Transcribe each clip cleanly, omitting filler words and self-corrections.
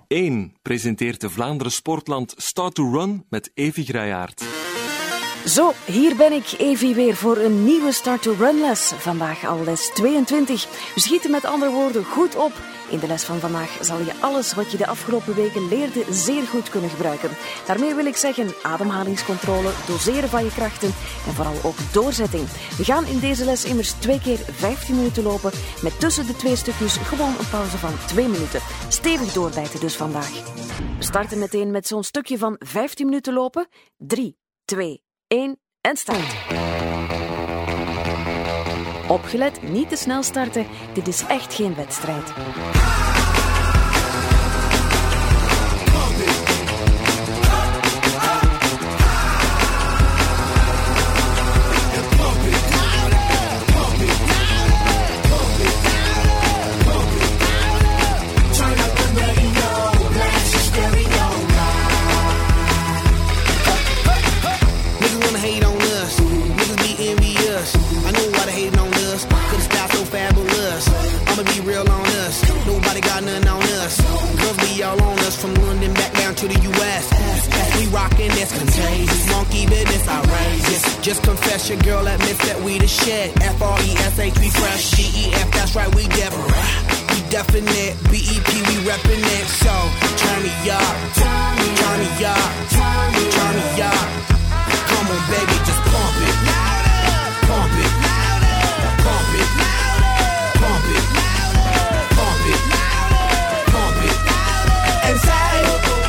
1 presenteert de Vlaanderen Sportland Start to Run met Evi Grayaert. Zo, hier ben ik, Evi, weer voor een nieuwe Start to Run les. Vandaag al les 22. We schieten met andere woorden goed op. In de les van vandaag zal je alles wat je de afgelopen weken leerde zeer goed kunnen gebruiken. Daarmee wil ik zeggen ademhalingscontrole, doseren van je krachten en vooral ook doorzetting. We gaan in deze les immers 2 keer 15 minuten lopen met tussen de 2 stukjes gewoon een pauze van 2 minuten. Stevig doorbijten dus vandaag. We starten meteen met zo'n stukje van 15 minuten lopen. 3, 2, 1 en start. Opgelet, niet te snel starten. Dit is echt geen wedstrijd. From London back down to the U.S. We rockin' this contagious, monkey business outrageous. Just confess your girl admits that we the shit. F-R-E-S-H, we fresh. G-E-F, that's right, we different. We definite, B-E-P, we reppin' it. So, turn me up, turn me up, turn me up. Come on, baby, just pump it. Pump it, pump it, pump it, pump it, pump it. And side,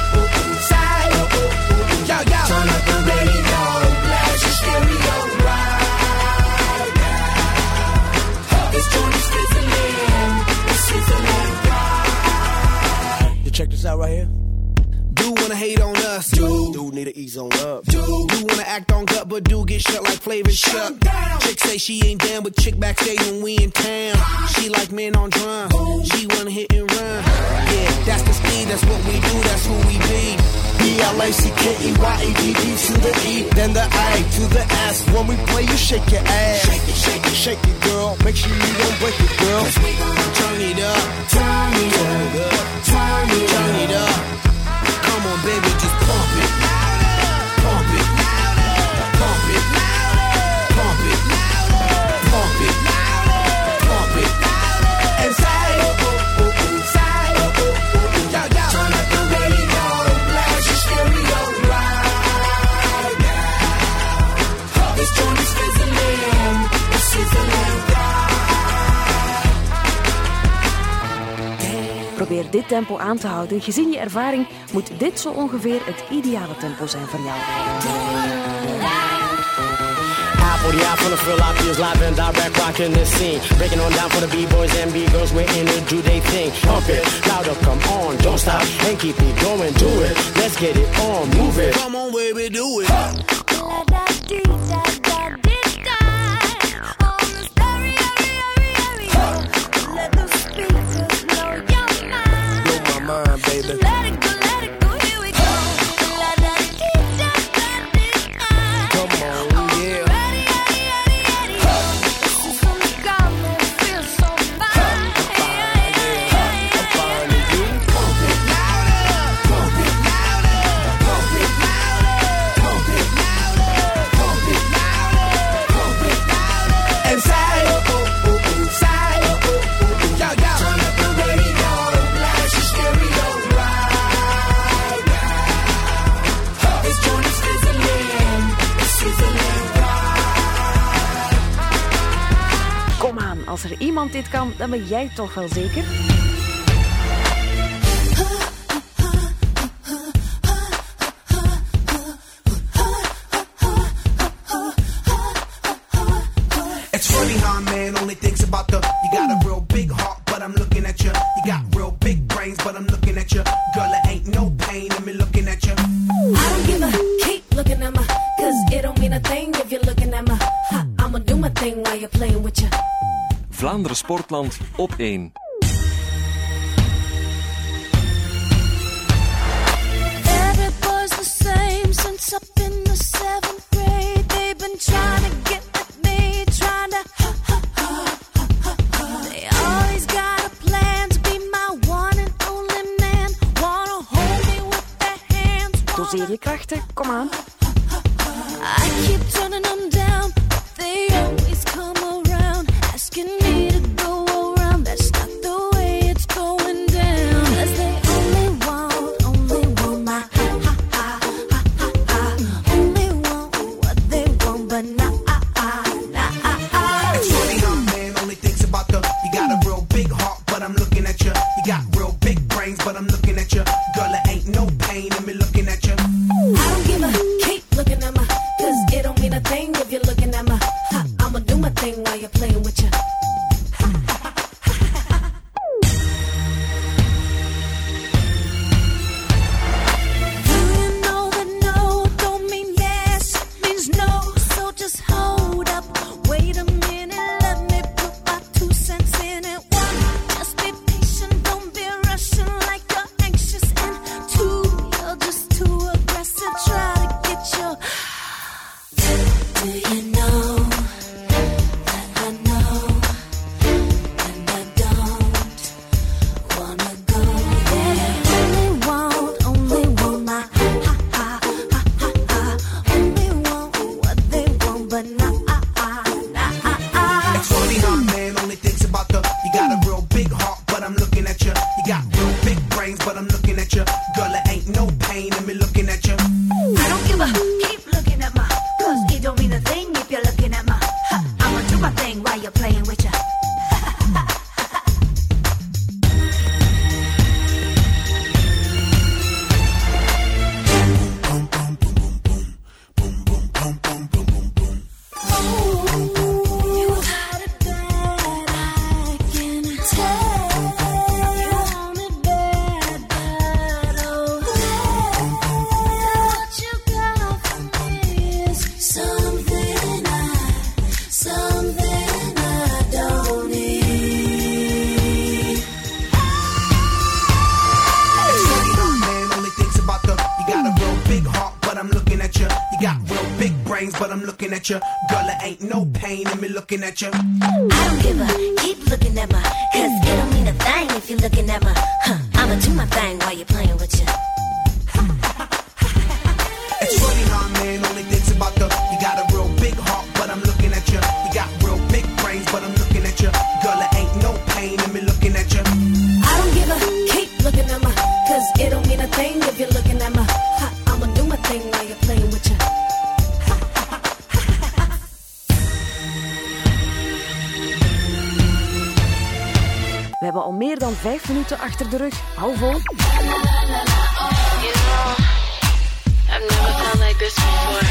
yo, yo. Turn up the radio, blast your stereo right now. This joint is sizzling, it's sizzling right. You check this out right here. Do wanna hate on us, do need to ease on up. Do wanna act on gut, but do get shut like Flavor Shut. Chick say she ain't down, but chick backstage when we in town. She like men on drum, she wanna hit and run. Yeah, that's the speed, that's what we do, that's who we be. B-L-A-C-K-E-Y-A-D-D to the E, then the I to the S. When we play, you shake your ass. Shake it, shake it, shake it, girl. Make sure you don't break it, girl. Turn it up, turn it up, turn it up. Come on, baby, just pump it. Pump it. Pump it. Pump it. Pump it. Pump it. And say, turn up the radio, blast your stereo right now. This joint is sizzling, it's sizzling right. Probeer dit tempo aan te houden. Gezien je ervaring moet dit zo ongeveer het ideale tempo zijn voor jou. For the out from the Philadelphia's live and direct rocking this scene. Breaking on down for the B-boys and B-girls, we're in it, do they thing. Pump it, louder, come on, don't stop, and keep it going, do it. Let's get it on, move it. Come on, baby, do it. Baby. Let it go, here we go. Come on, yeah. This is on the ground, it feels so fine. I'm fine with you. Pump it louder, pump it louder, pump it louder, pump it louder, pump it louder, pump it louder. And say, say, yo, yo. Turn up the radio, blast your stereo. Kom aan, als er iemand dit kan, dan ben jij toch wel zeker? It's funny how a man only thinks about the. You got a real big heart, but I'm looking at you. You got real big brains, but I'm looking at you. Girl, it ain't no pain in me looking at you. I don't give a keep looking at me, cause it don't mean a thing if you're looking at me. I'ma do my thing while you're playing with you. Vlaanderen Sportland op 1. Every boy's the same since up in the 7th grade. They've been trying to get with me, trying to They always got a plan to be my one and only man. Wanna Doseer je krachten, kom aan. I keep turning them down, but they always come around, asking me to go around. That's not the way it's going down. 'Cause they only want my only want what they want, but not. It's funny how man only thinks about the. You got a real big heart, but I'm looking at you. You got real big brains, but I'm looking at you. Girl, it ain't no pain in me looking at you. I don't give a keep looking at my, 'cause it don't mean a thing if you're looking at my. I'ma do my thing while you're playing with you. Do you know that no don't mean yes, means no? So just hold up, wait a minute, let me put my 2 cents in it. 1, just be patient, don't be rushing like you're anxious. And 2, you're just too aggressive, try to get your. Do you know that I know, and I don't wanna go there? Only want my only want what they want, but not. It's funny how man only thinks about the. You got a real big heart, but I'm looking at you. You got real big brains, but I'm looking at you. Girl, it ain't no pain in me looking at you. I don't give a keep looking at my, 'cause it don't mean a thing if you're looking at my. I'ma do my thing while you're playing with ya. You got it bad, I can tell. You want it bad, oh. What you got for me is something I don't need. It's funny how man only thinks about the. You got a real big heart, but I'm looking at you. You got real big brains, but I'm looking at you. Girl, it ain't no pain in me looking at you. I don't give a keep looking at my, 'cause it don't mean a thing if you're looking at my. I'ma do my thing while you're playing with ya. It's funny how man only thinks about the. You got a real big heart, but I'm looking at you. You got real big brains, but I'm looking at you. Girl, it ain't no pain in me looking at you. I don't give a keep looking at my, 'cause it don't mean a thing if you're looking at my. I'ma do my thing while you're playing with ya. We hebben al meer dan 5 minuten achter de rug. Hou vol. You know, I've never felt like this before.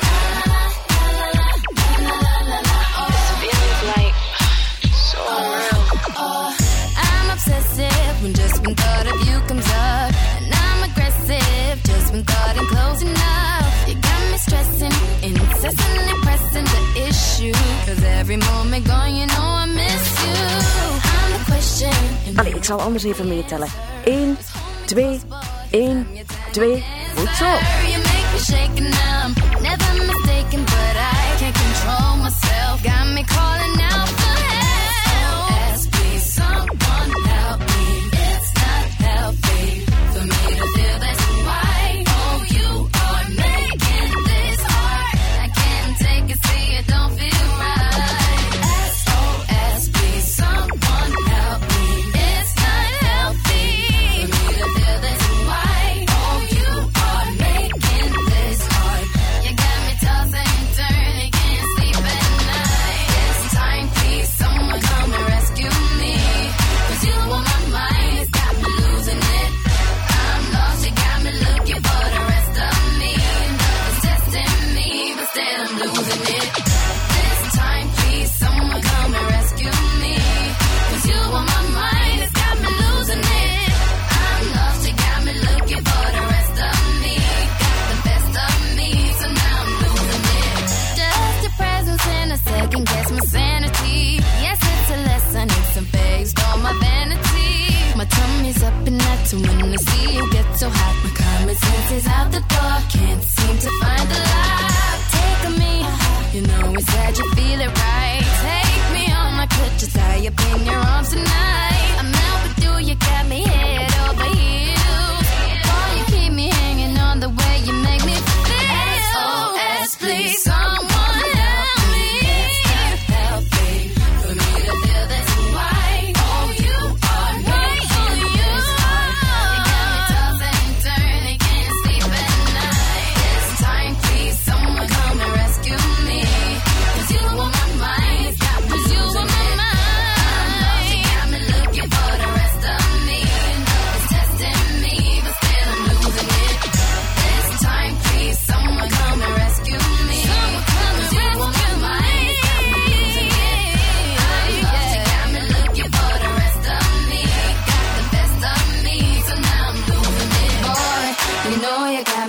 This feeling's like so unreal. I'm obsessive when just one thought of you comes up, and I'm aggressive just when thought in close enough. You got me stressing, incessantly pressing the issue, 'cause every moment gone, you know I miss you. I'm the question. Allee, ik zal anders even meetellen. 1, 2, 1, 2. Goed zo. You make me shake and I'm never mistaken, but I can't control myself. Got me calling out for help. SOS, please someone help me. It's not healthy for me to feel this way. Oh, you are making this hard. I can't take it, see it don't feel right. SOS, please someone help me. It's not healthy for me to feel this way. Oh, you are making this hard. You got me tossing and turning, can't sleep at night. This time, please, someone come and rescue me. 'Cause you on my mind, it's got me losing it. I'm lost, you got me looking for the rest of me. It's testing me, but still I'm losing it. This time, please, someone come and rescue me. 'Cause you on my mind, it's got me losing it. I'm lost, you got me looking for the rest of me. Got the best of me, so now I'm losing it. Just your presence in a second gets my sanity. Yes, it's a lesson, it's a phase, all my vanity. My tummy's up and that's when I see you get so hot. My common sense is out the door, can't seem to find the light. Take me, you know it's sad you feel it right. Take me on, I could just tie up in your arms tonight. I'm out with you, you got me head over heels. Boy, you keep me hanging on the way you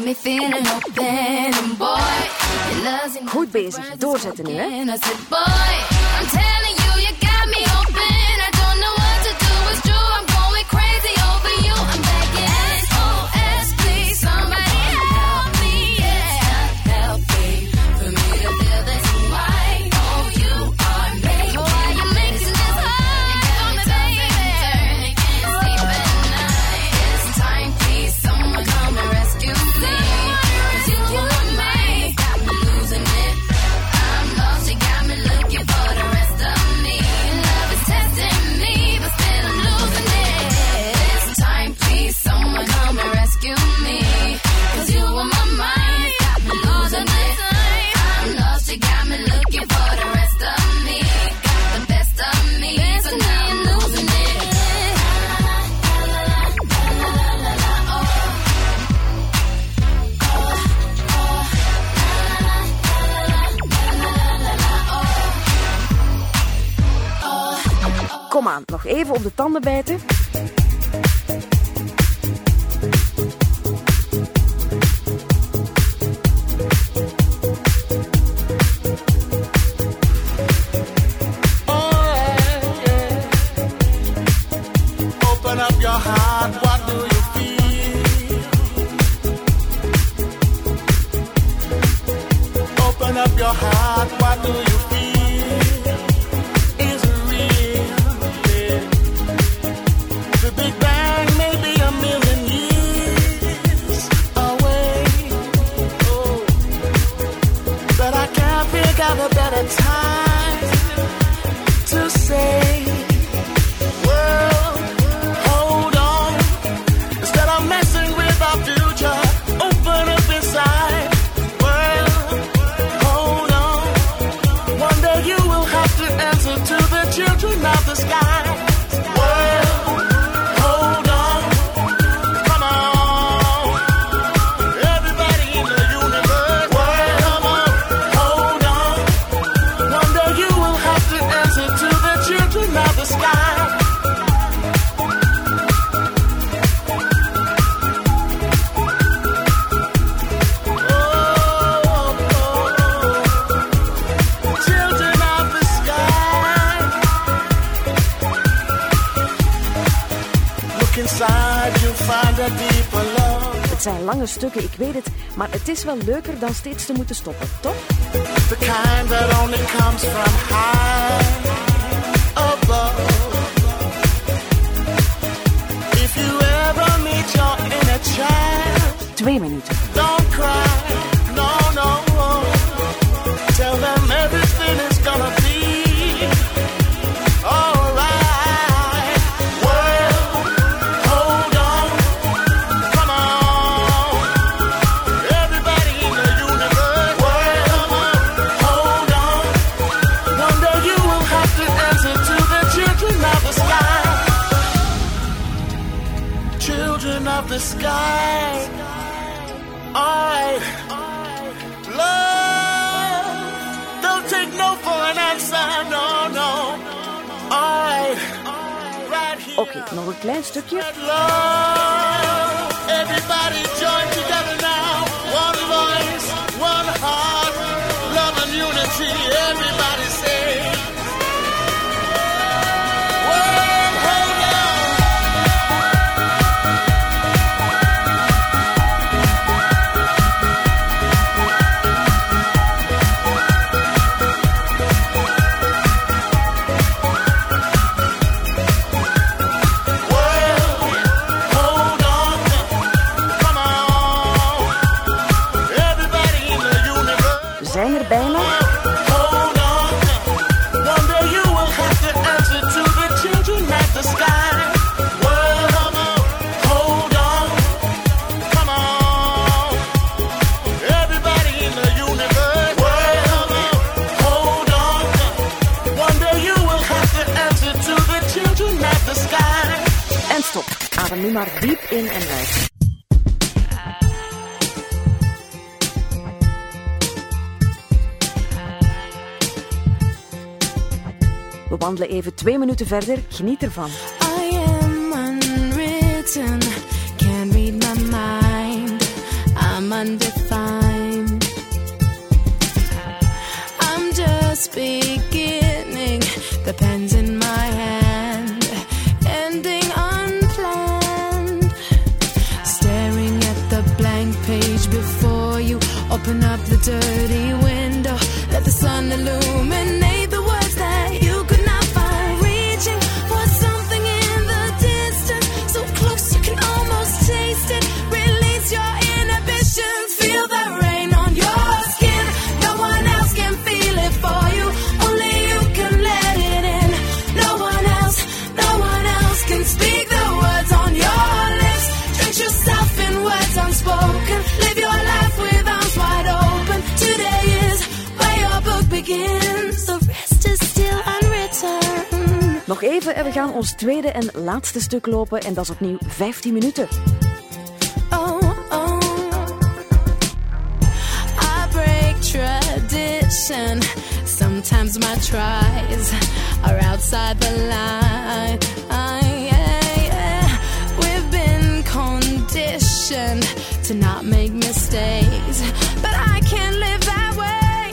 me feeling open. And boy, your love's enough. Goed bezig, doorzetten nu, hè. I said, boy, I'm telling you, you got me open. I don't know what to do, it's true, I'm going crazy over you. I'm begging, SOS, please, somebody help me, yeah. Help me, for me to feel this way. Oh, you are making, why you making this hard for me, baby? Can't sleep at night. It's time, please, someone come and rescue me. 'Cause you and me got me losing it. I'm lost, you got me looking for the rest of me. Love is testing me, but still I'm losing it. This time, please, someone come and rescue me. 'Cause you on my mind, got me losing it. I'm lost, you got me looking for the rest of me. Got the best of me, so now I'm losing it. Kom aan, nog even op de tanden bijten. Open up your heart, what do you feel? Open up your heart, what do you feel? Is it real? Yeah. The Big Bang may be a million years away. Oh. But I can't figure out a better time to say, well, hold on. Instead of messing with our future, open up inside. Well, hold on. One day you will have to answer to the children of the sky. Well, hold on. Come on. Everybody in the universe. Well, come on. Hold on. One day you will have to answer to the children of the sky. Children of the sky. Look inside, you find a deeper love. Het zijn lange stukken, ik weet het, maar het is wel leuker dan steeds te moeten stoppen, toch? The kind that only comes from high above. If you ever meet your inner child, 2 minuten. don't cry, no, no. Tell them everything is gonna be alright. Well, hold on, come on. Everybody in the universe. Well, come on, hold on. One day you will have to answer to the children of the sky. Children of the sky. Alright. Love. Don't take no for an answer. No, no. Alright. Right here. Oké, nog een klein stukje. Love. Everybody join together now. One voice, one heart. Love and unity. Everybody say. Well, hold on. Well, hold on. Come on. Everybody in the universe. We zijn er bijna. Hold on. One day you will have to answer to the children at the sky. Well, come on. Hold on. Come on. Everybody in the universe. Well, come on. Hold on. One day you will have to answer to the children at the sky. En stop. Adem nu maar diep in en uit. We wandelen even 2 minuten verder. Geniet ervan. I am unwritten, can't read my mind. I'm undefined. I'm just beginning, the pen's in my hand, ending unplanned. Staring at the blank page before you, open up the dirty window, let the sun illuminate the words that you could not find. Reaching for something in the distance, so close you can almost taste it. Release your inhibitions, feel the rain on your skin. No one else can feel it for you, only you can let it in. No one else can speak the words on your lips. Drench yourself in words unspoken, live your life with arms wide open. Today is where your book begins, the rest is still unwritten. Nog even en we gaan ons tweede en laatste stuk lopen en dat is opnieuw 15 minuten. I break tradition. Sometimes my tries are outside the line. We've been conditioned to not make mistakes, but I can't live that way.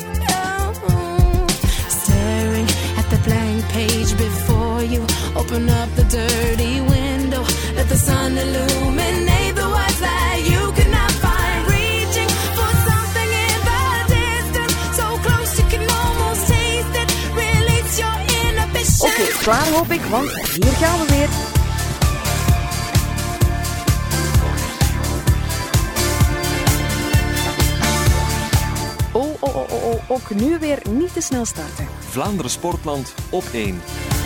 Staring at the blank page before you, open up the dirty window, let the sun illuminate the words that you could not find. Reaching for something in the distance, so close you can almost taste it. Release your inhibition. Oké, klaar hoop ik, want hier gaan we weer. Ook nu weer niet te snel starten. Vlaanderen Sportland op 1.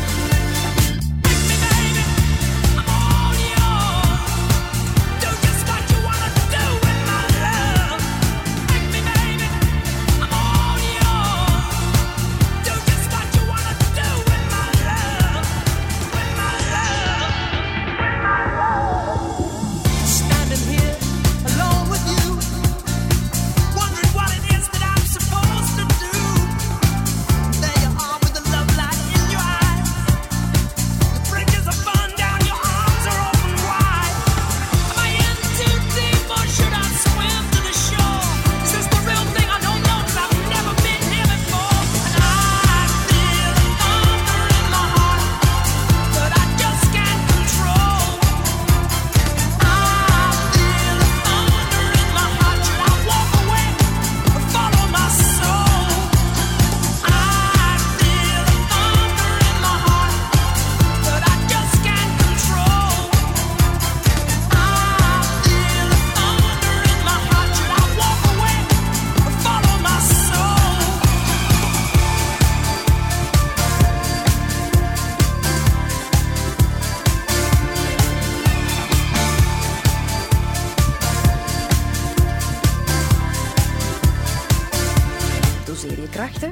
Doseer je krachten.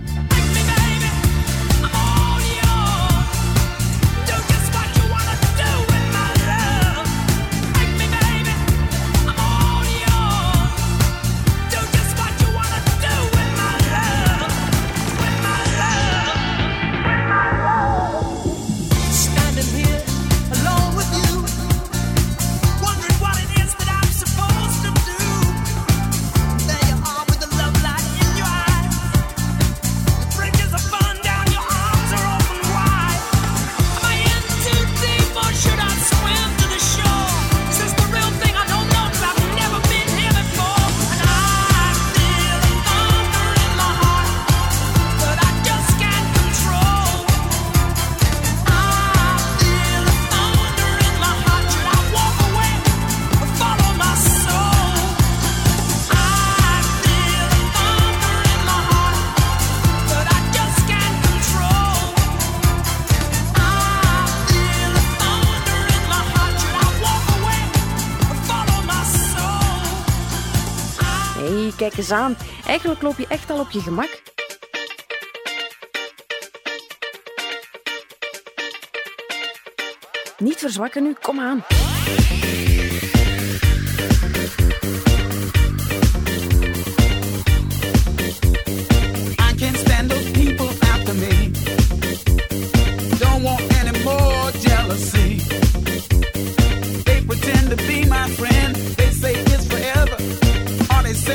Kijk eens aan. Eigenlijk loop je echt al op je gemak. Niet verzwakken nu, kom aan. I can't stand those people after me. Don't want any more jealousy. They pretend to be my friend. They say it's forever. All they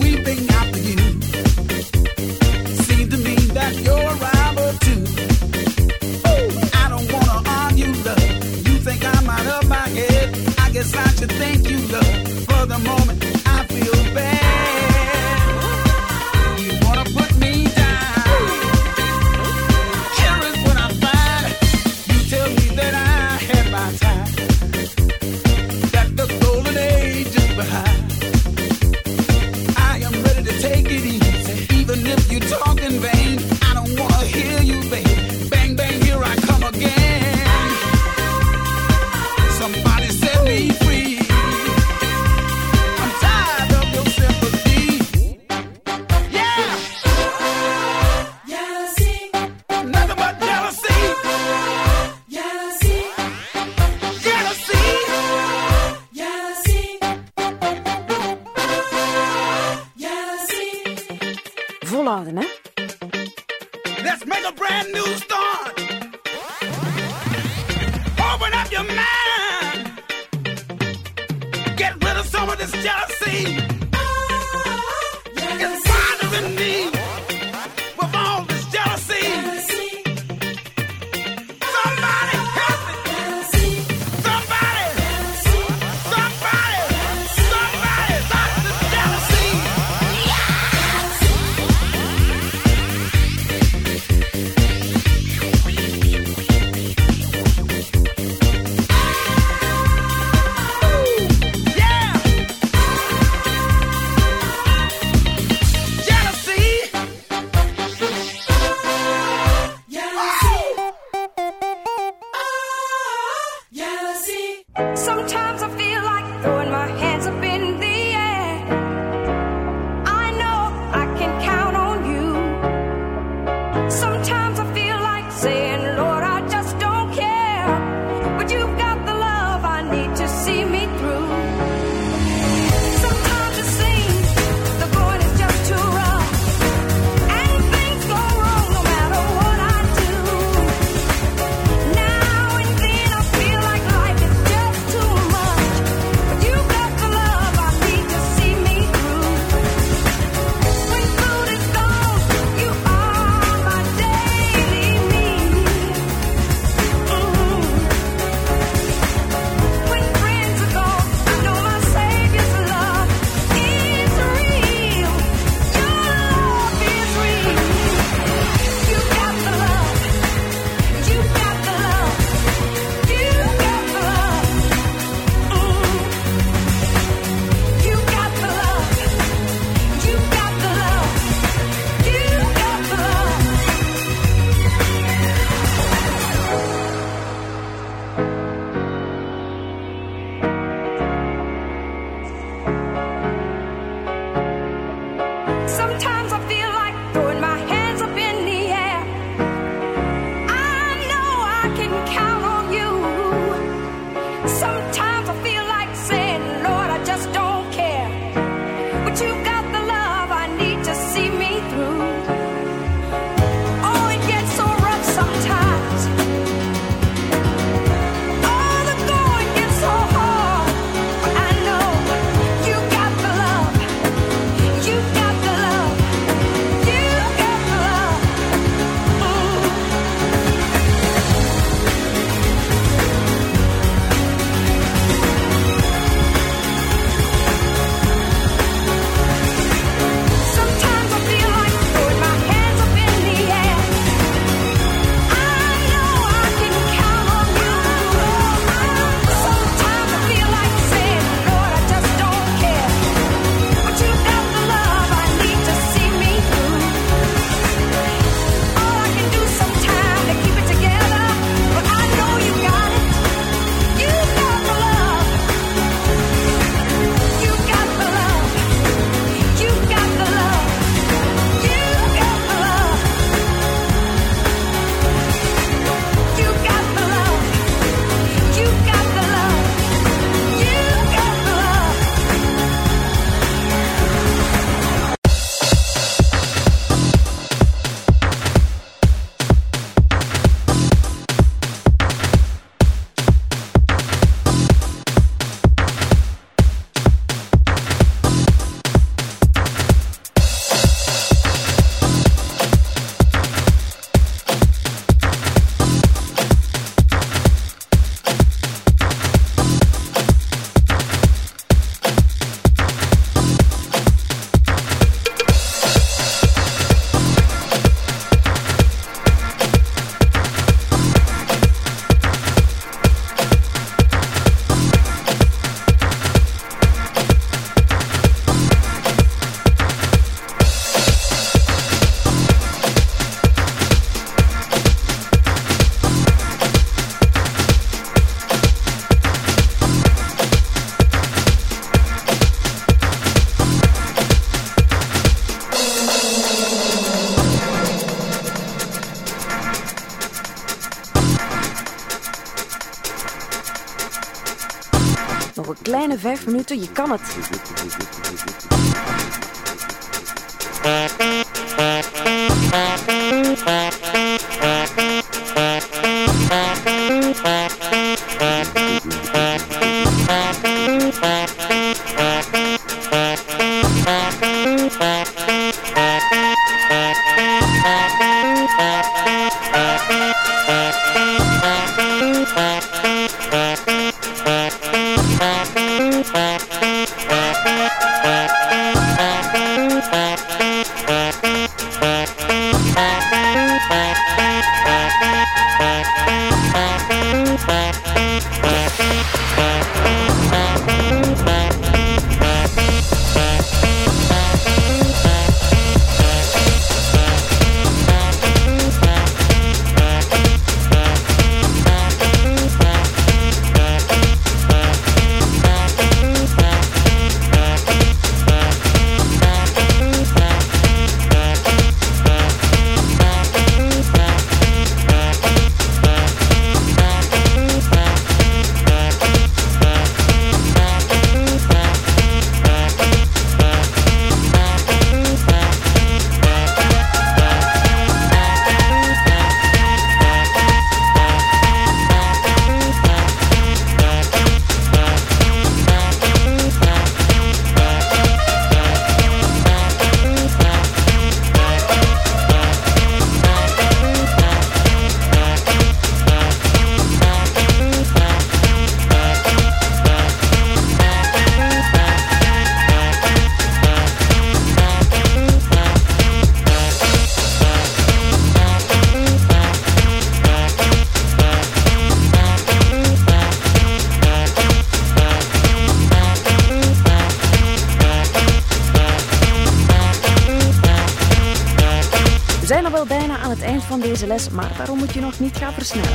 weeping after you. Seems to me that you're a rival too. I don't wanna argue, love. You think I'm out of my head? I guess I should thank you, love. For the moment, I feel bad. You wanna put me down? Here is what I find. You tell me that I had my time, that the golden age is behind. I am ready to take it easy, even if you talk in vain. I don't wanna hear you, babe. Bang, bang, here I come again. Somebody set me free. I'm tired of your sympathy. Yeah. Jealousy. Nothing but jealousy. Jealousy. Jealousy. Jealousy. Jealousy. Volhouden, hè? Let's make a brand new start. Open up your mind. Get rid of some of this jealousy. It's bothering me with all this jealousy. Somebody help me. Somebody. Somebody. Somebody stop the jealousy. Yeah. Jealousy. Jealousy. Sometimes I feel like throwing my hands up in the air. I know I can count on you. Sometimes I feel like saying, Lord, I just don't care. But you've got the love I need to see me through. Sometimes it seems the going is just too rough, and things go wrong no matter what I do. Now and then I feel like life is just too much, but you've got the love I need to see me through. When food is gone, you are my daily need. When friends are gone, I know my Savior's love is real. Your love is real. You got the love. You got the love. You got the love. You got the love. You got the love. You got the Sometimes I feel like throwing my hands up in the air. I know I can count on you. Sometimes I feel like saying, Lord, I just don't care. But you've got the love I need to see me through. Oh, it gets so rough sometimes. Oh, the going gets so hard. But I know you got the love. You got the love. You got kleine 5 minuten. Je kan het. We zijn al wel bijna aan het eind van deze les, maar daarom moet je nog niet gaan versnellen.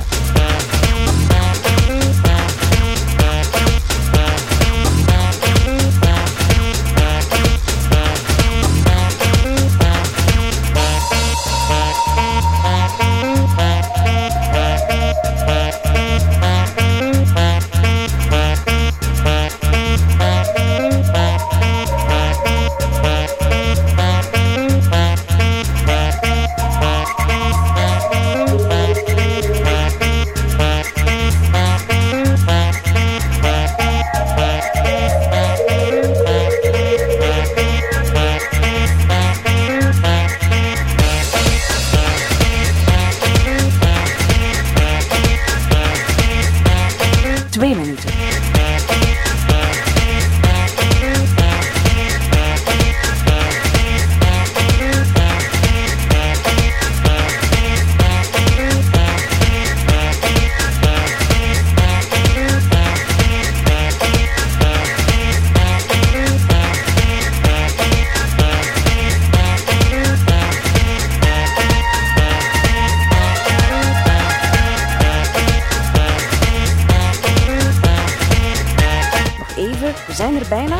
We zijn er bijna.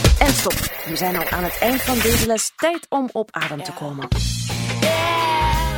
We zijn al aan het eind van deze les. Tijd om op adem te komen.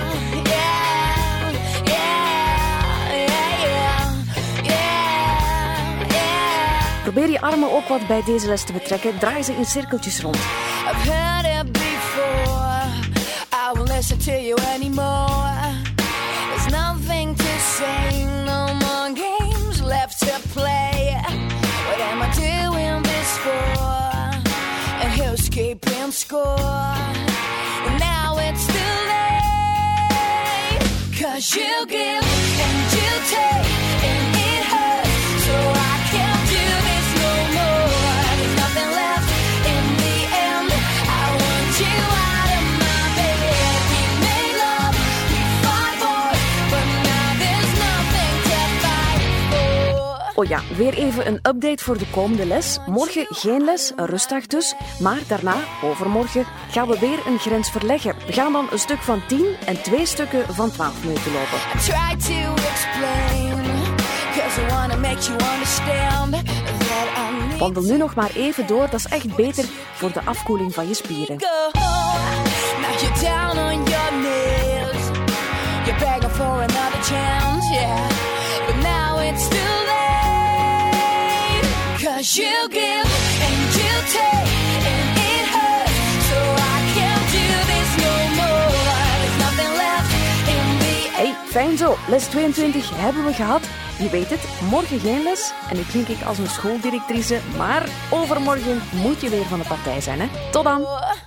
Probeer je armen ook wat bij deze les te betrekken. Draai ze in cirkeltjes rond. I've heard it before. I won't listen to you anymore. There's nothing to say, no more games left to play. What am I doing this for? And who's keeping score? And now it's too late. 'Cause you give and you take, and it hurts, so I can't do this no more. There's nothing left in the end. I want you out of my bed. We made love, we fought for, but now there's nothing to fight for. Oh ja, weer even een update voor de komende les. Morgen geen les, een rustdag dus. Maar daarna, overmorgen, gaan we weer een grens verleggen. We gaan dan een stuk van 10 en 2 stukken van 12 minuten lopen. I try to explain, 'cause I wanna make you understand that I need Wandel nu nog maar even door, dat is echt beter voor de afkoeling van je spieren. to go. Now you're down on your knees. You're begging for another chance, yeah. But now it's too late. 'Cause you give and you take, and it hurts, so I can't do this no more. There's nothing left in the Hey, fijn zo. Les 22 hebben we gehad. Je weet het, morgen geen les. En nu klink ik als een schooldirectrice, maar overmorgen moet je weer van de partij zijn, hè. Tot dan! end.